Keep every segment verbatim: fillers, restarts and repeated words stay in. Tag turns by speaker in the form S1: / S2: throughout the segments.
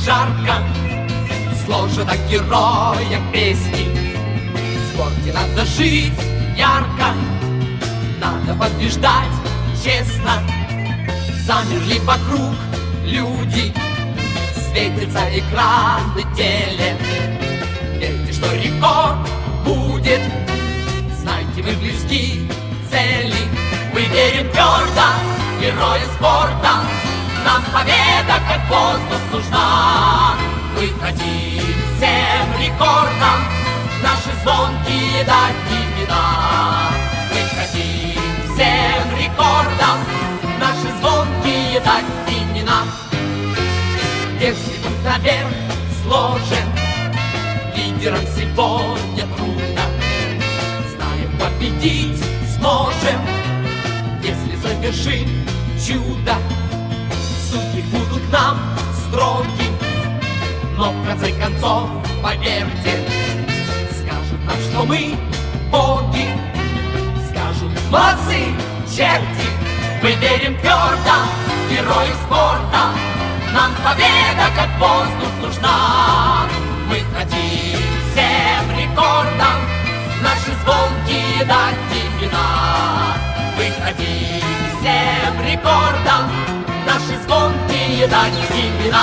S1: жарко, сложено в героях песни. В спорте надо жить ярко, надо побеждать честно. Замерли вокруг люди, светится экран на теле. Верьте, что рекорд будет, знайте, мы близки к цели. Мы верим твердо, герои спорта, нам победа как воздух нужна. Мы хотим всем рекордам наши звонкие дать имена. Мы хотим всем рекордам наши звонкие дать имена. Если путь наверх сложен, лидерам сегодня трудно. Знаем, победить сможем, если совершим чудо. Судьи будут нам строги, но в конце концов, поверьте, скажут нам, что мы боги. Скажут: молодцы, черти. Мы верим твердо, герои спорта, нам победа как воздух нужна. Мы хотим всем рекордам наши звонкие дать имена. Мы хотим всем рекордам наши звонкие дать имена.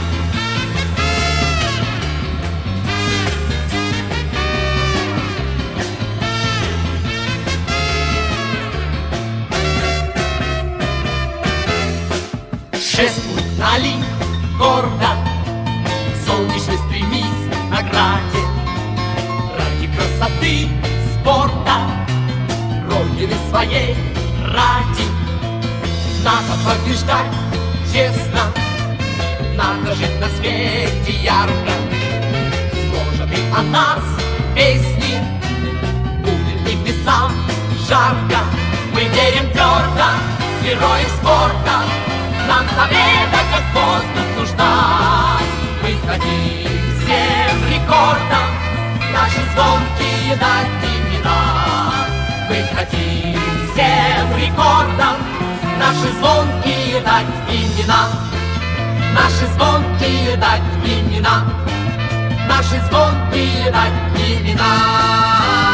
S1: Шествуй вдали гордо, солнечный стремись к награде. Ради красоты спорта, родины своей ради. Надо побеждать честно, надо жить на свете ярко. Сложены о нас песни, будет небесам жарко. Мы верим твердо, герои спорта, нам победа как воздух нужна. Мы хотим всем рекордам наши звонкие дать имена. Мы хотим всем рекордам наши звонкие дать имена. Наши звонкие дать имена. Наши звонкие дать имена.